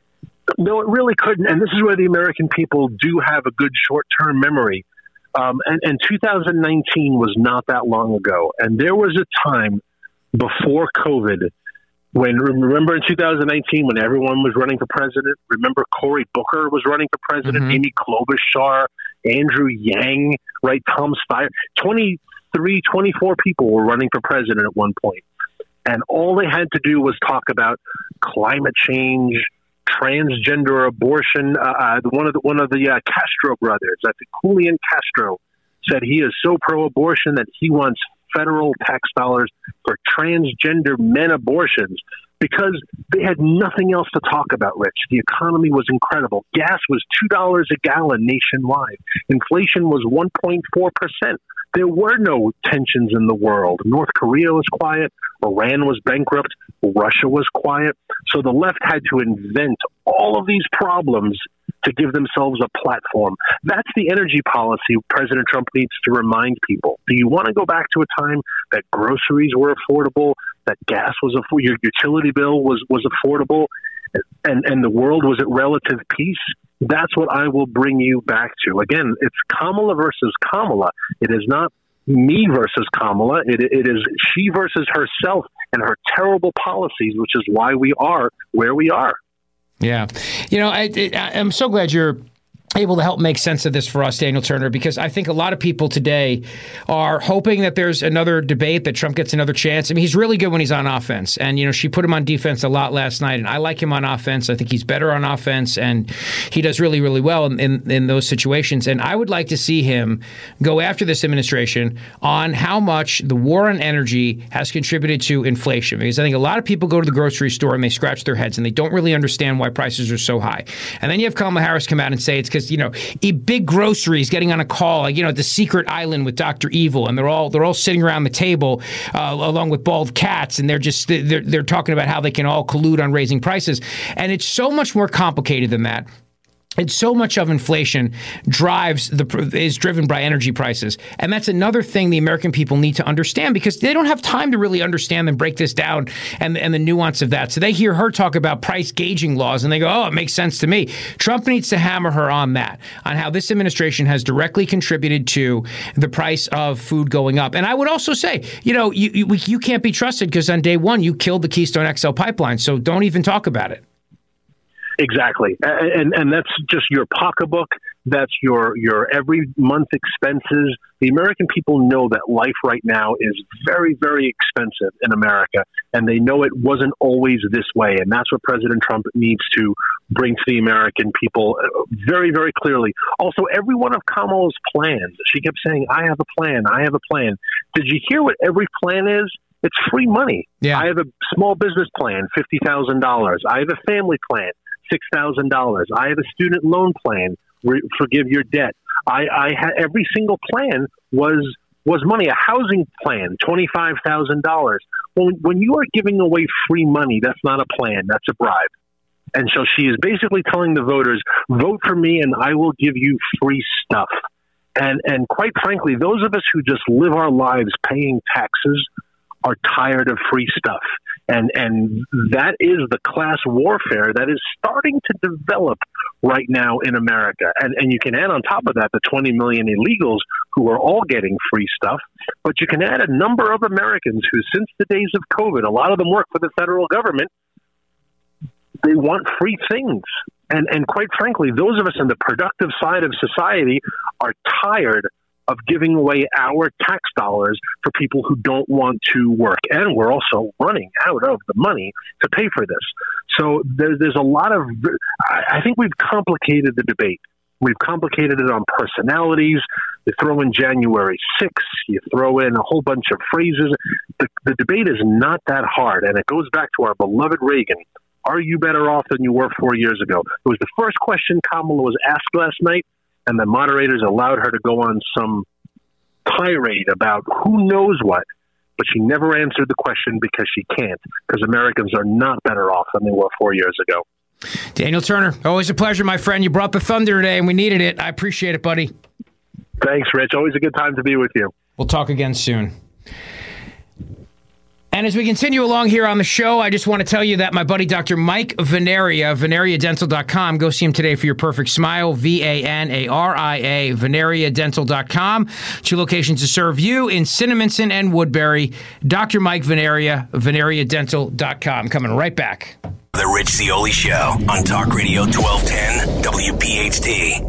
No, it really couldn't. And this is where the American people do have a good short-term memory. Um, and, and two thousand nineteen was not that long ago. And there was a time before COVID, when remember in two thousand nineteen when everyone was running for president, remember Cory Booker was running for president, mm-hmm. Amy Klobuchar, Andrew Yang, right, Tom Steyer, twenty-three, twenty-four people were running for president at one point. And all they had to do was talk about climate change, transgender abortion. Uh, one of the, one of the uh, Castro brothers, I think Julian Castro, said he is so pro-abortion that he wants federal tax dollars for transgender men abortions because they had nothing else to talk about, Rich. The economy was incredible. Gas was two dollars a gallon nationwide. Inflation was one point four percent. There were no tensions in the world. North Korea was quiet. Iran was bankrupt. Russia was quiet. So the left had to invent all of these problems to give themselves a platform. That's the energy policy President Trump needs to remind people. Do you want to go back to a time that groceries were affordable, that gas was affordable, your utility bill was, was affordable, and, and the world was at relative peace? That's what I will bring you back to. Again, it's Kamala versus Kamala. It is not me versus Kamala. It, it is she versus herself and her terrible policies, which is why we are where we are. Yeah. You know, I, I, I'm so glad you're able to help make sense of this for us, Daniel Turner, because I think a lot of people today are hoping that there's another debate, that Trump gets another chance. I mean, he's really good when he's on offense. And, you know, she put him on defense a lot last night, and I like him on offense. I think he's better on offense, and he does really, really well in, in, in those situations. And I would like to see him go after this administration on how much the war on energy has contributed to inflation, because I think a lot of people go to the grocery store and they scratch their heads and they don't really understand why prices are so high. And then you have Kamala Harris come out and say it's because, you know, eat big groceries, getting on a call, like, you know, the secret island with Doctor Evil, and they're all they're all sitting around the table uh, along with bald cats, and they're just they're they're talking about how they can all collude on raising prices, and it's so much more complicated than that. And so much of inflation drives the is driven by energy prices. And that's another thing the American people need to understand, because they don't have time to really understand and break this down and, and the nuance of that. So they hear her talk about price gauging laws and they go, oh, it makes sense to me. Trump needs to hammer her on that, on how this administration has directly contributed to the price of food going up. And I would also say, you know, you, you, you can't be trusted because on day one, you killed the Keystone X L pipeline. So don't even talk about it. Exactly. And and that's just your pocketbook. That's your, your every month expenses. The American people know that life right now is very, very expensive in America, and they know it wasn't always this way. And that's what President Trump needs to bring to the American people very, very clearly. Also, every one of Kamala's plans, she kept saying, I have a plan, I have a plan. Did you hear what every plan is? It's free money. Yeah. I have a small business plan, fifty thousand dollars. I have a family plan, six thousand dollars. I have a student loan plan, re- forgive your debt. I, I had every single plan was was money. A housing plan, twenty-five thousand dollars. When, when you are giving away free money, that's not a plan. That's a bribe. And so she is basically telling the voters, vote for me and I will give you free stuff. And and quite frankly, those of us who just live our lives paying taxes are tired of free stuff. And and that is the class warfare that is starting to develop right now in America. And and you can add on top of that the twenty million illegals who are all getting free stuff. But you can add a number of Americans who, since the days of COVID, a lot of them work for the federal government, they want free things. And and quite frankly, those of us in the productive side of society are tired of giving away our tax dollars for people who don't want to work. And we're also running out of the money to pay for this. So there, there's a lot of, I think we've complicated the debate. We've complicated it on personalities. You throw in January sixth, you throw in a whole bunch of phrases. The, the debate is not that hard. And it goes back to our beloved Reagan. Are you better off than you were four years ago? It was the first question Kamala was asked last night, and the moderators allowed her to go on some tirade about who knows what, but she never answered the question because she can't, because Americans are not better off than they were four years ago. Daniel Turner, always a pleasure, my friend. You brought the thunder today, and we needed it. I appreciate it, buddy. Thanks, Rich. Always a good time to be with you. We'll talk again soon. And as we continue along here on the show, I just want to tell you that my buddy Doctor Mike Venaria, Venaria Dental dot com, go see him today for your perfect smile, V A N A R I A, Venaria Dental dot com. Two locations to serve you in Cinnaminson and Woodbury. Doctor Mike Venaria, Venaria Dental dot com. Coming right back. The Rich Zeoli Show on Talk Radio twelve ten W P H T.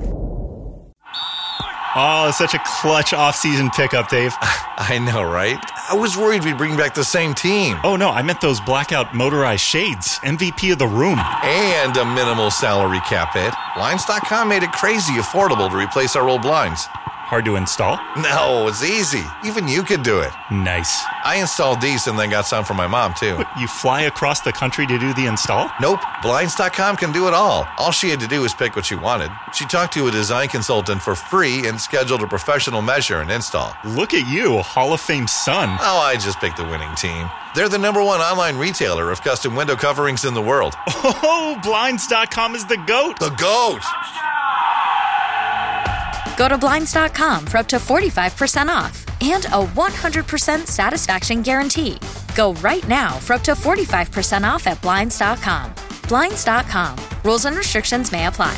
Oh, such a clutch off-season pickup, Dave. I know, right? I was worried we'd bring back the same team. Oh, no, I meant those blackout motorized shades. M V P of the room. And a minimal salary cap hit. Blinds dot com made it crazy affordable to replace our old blinds. Hard to install? No, it's easy. Even you could do it. Nice. I installed these and then got some for my mom, too. What, you fly across the country to do the install? Nope. Blinds dot com can do it all. All she had to do was pick what she wanted. She talked to a design consultant for free and scheduled a professional measure and install. Look at you, Hall of Fame son. Oh, I just picked the winning team. They're the number one online retailer of custom window coverings in the world. Oh, Blinds dot com is the GOAT. The GOAT! Go to Blinds dot com for up to forty-five percent off and a one hundred percent satisfaction guarantee. Go right now for up to forty-five percent off at Blinds dot com. Blinds dot com. Rules and restrictions may apply.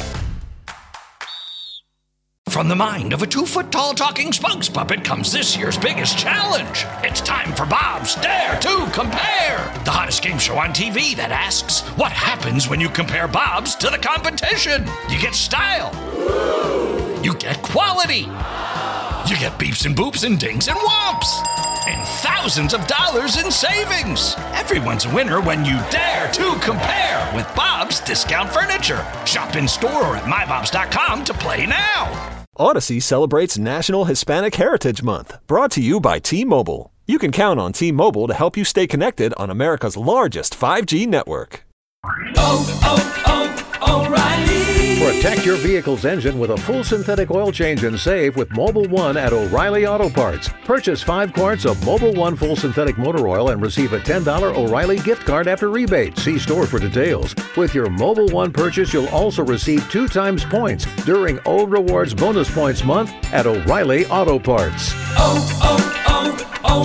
From the mind of a two-foot-tall talking spokes puppet comes this year's biggest challenge. It's time for Bob's Dare to Compare, the hottest game show on T V that asks, what happens when you compare Bob's to the competition? You get style. You get quality. You get beeps and boops and dings and whomps. And thousands of dollars in savings. Everyone's a winner when you dare to compare with Bob's Discount Furniture. Shop in store or at my bobs dot com to play now. Odyssey celebrates National Hispanic Heritage Month, brought to you by T-Mobile. You can count on T-Mobile to help you stay connected on America's largest five G network. Oh, oh, oh, O'Reilly. Protect your vehicle's engine with a full synthetic oil change and save with Mobil one at O'Reilly Auto Parts. Purchase five quarts of Mobil one full synthetic motor oil and receive a ten dollars O'Reilly gift card after rebate. See store for details. With your Mobil one purchase, you'll also receive two times points during O Rewards Bonus Points Month at O'Reilly Auto Parts. Oh,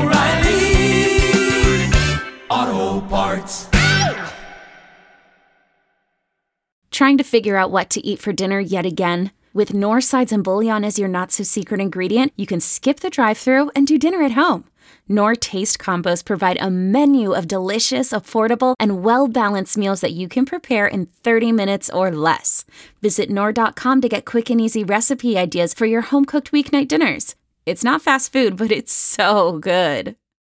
oh, oh, O'Reilly Auto Parts. Trying to figure out what to eat for dinner yet again? With Knorr sides and bouillon as your not-so-secret ingredient, you can skip the drive-thru and do dinner at home. Knorr Taste Combos provide a menu of delicious, affordable, and well-balanced meals that you can prepare in thirty minutes or less. Visit Knorr dot com to get quick and easy recipe ideas for your home-cooked weeknight dinners. It's not fast food, but it's so good.